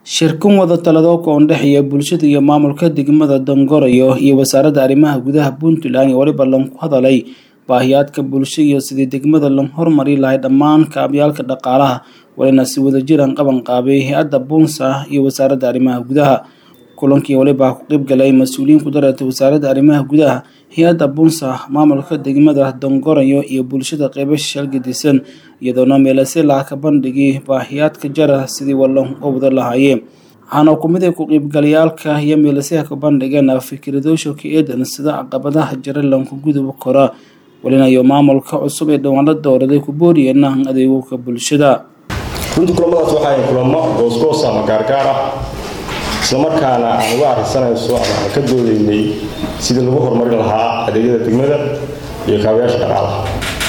Shirkan wada talado ka dhexeeya bulshada iyo maamulka degmada Dongorayo iyo wasaaradda arrimaha gudaha Puntland waliba lan ku hadalay baahiyaadka bulshada iyo sidii degmada loo horumari lahayd dhammaan kaabyaalka dhaqaalaha walina si wada jiran qaban qaabay hay'adda Bunsa iyo wasaaradda arrimaha gudaha kulankii waliba ku qayb galay mas'uuliyiin ku dareetay wasaaradda arrimaha gudaha hay'adda Bunsa maamulka degmada Dongorayo iyo bulshada qaybasha gedisan iyadoona meelasay la ka bandhigay baahiyaadka jara sidii wallan u wada lahaayeen waxaana xukuumadda ku qaybgalayaalka iyo meelasay ka bandhigeen fikradoosho ka eedan sida caqabadaha jara lanku gudub kara walina iyo maamulka cusub ee dowladda dooraday ku booriyeen adeegga bulshada runtii kulamadaas waxa ay kulamo goosgoos ama gaargaar ah isla markaana aan uga arrinsanayso ama ka doodaynay sidii lagu horumarin lahaa adeegyada degmada iyo kaabayaasha dhaqaalaha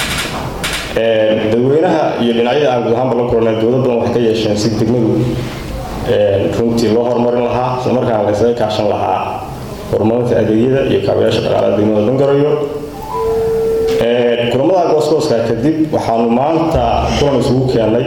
dadweynaha iyo dhinacyada aan guud ahaan la kulanay dowladda waxay ka yeesheen si degmadu runtii loo horumarin lahaa isla markaana la isaga kaashan lahaa horumarinta adeegyada iyo kaabayaasha dhaqaalaha degmada Dongorayo kulamada goosgooska kadib waxaanu maanta kulan isugu keenay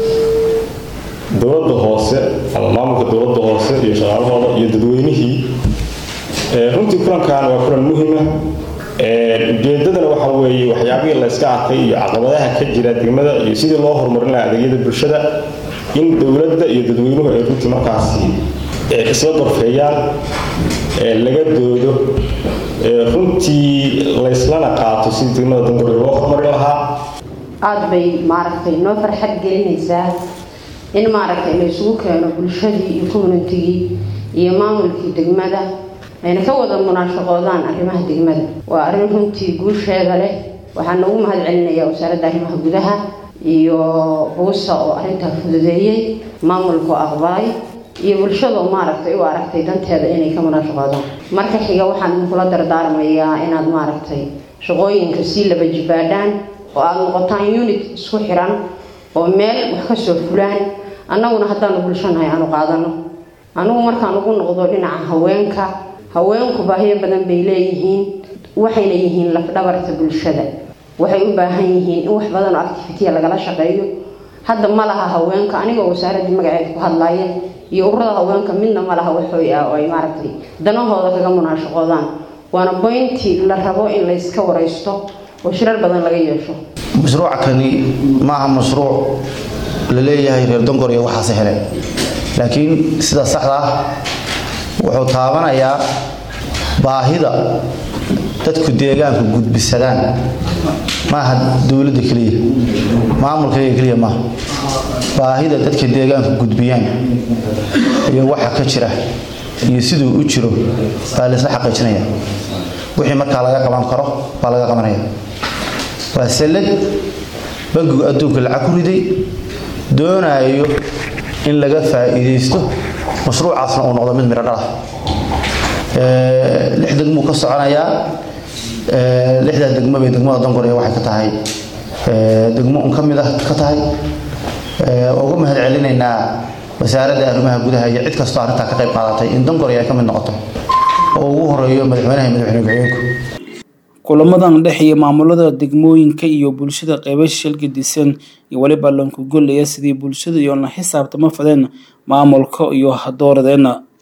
dowladda hoose ama maamulka dowladda hoose iyo shaqaalahooda iyo dadweynihii runtii kulankan waa kulan muhiim ah ujeedadana waxa weeye waxyaabihii la iska arkay iyo caqabadaha ka jira degmada iyo sidii loo horumarin lahaa adeegyada bulshada in dowladda iyo dadweynuhu ay runtii markaasi isla gorfeeyaan laga doodo runtii la islana qaato sidii degmada Dongorayo loo horumarin lahaa aad bay maaragtay noo farxad gelinaysaa in maaragtay la isugu keeno bulshadii iyo community-gii iyo maamulkii degmada ayna ka wada munaashaqoodaan arrimaha degmada waa arrin runtii guusheeda leh waxaan ugu mahadcelinayaa wasaaradda arrimaha gudaha iyo Bunsa oo arrinta fududeeyay maamulku aqbalay iyo bulshada maaragtay u aragtay danteeda inay ka munaashaqoodaan marka xiga waxaan kula dardaarmayaa inaad maaragtay shaqooyinka si laba jibaadaan oo aad noqotaan unit isku xiran oo meel wax ka soo fulaan annaguna haddaan bulshanahay aanu qaadano anigu markaan ugu noqdo dhinaca haweenku baahiyo badan bay leeyihiin waxayna yihiin laf dhabarta bulshada waxay u baahan yihiin in wax badan oo activity lagala shaqeeyo hadda ma laha haweenka anigoo wasaaradda magaceed ku hadlaaya iyo ururada haweenka midna ma laha wax oo ay maaragtay danahooda kaga munaashaqoodaan waana pointi la rabo in la iska wareysto oo shirar badan laga yeesho mashruucani ma aha mashruuc la leeyahay reer Dongorayo waxa sahlay laakiin sida saxda ah wuxuu taabanayaa baahida dadku deegaanka gudbisadaan ma aha dawladda kaliya maamulka kaliya ma baahida dadka deegaanka gudbiyaan iyo waxa ka jira iyo sidoo u jiro baa la isla xaqiijinaya wixii marka laga qaban karo baa laga qabanaya wasalad bangiga adduunka lacag ku riday doonayo in laga faa'iideysto mashruucaasna uu noqdo mid miro dhal lixda degmo ka soconaya lixda degmo bay degmada Dongorayo waxay ka tahay degmo un kamid ah ka tahay ugu mahadcelinaynaa wasaaradda arrimaha gudaha iyo cid kasta arrinta ka qayb qaadatay in Dongorayo ay ka mid noqoto oo ugu horeeyo madaxweynaha kulamadan dhexeeya maamulada degmooyinka iyo bulshada qaybasha gedisan iyo waliba lanku goleeya sidii bulshada iyo la xisaabtama fadeen maamulka iyo dooradeena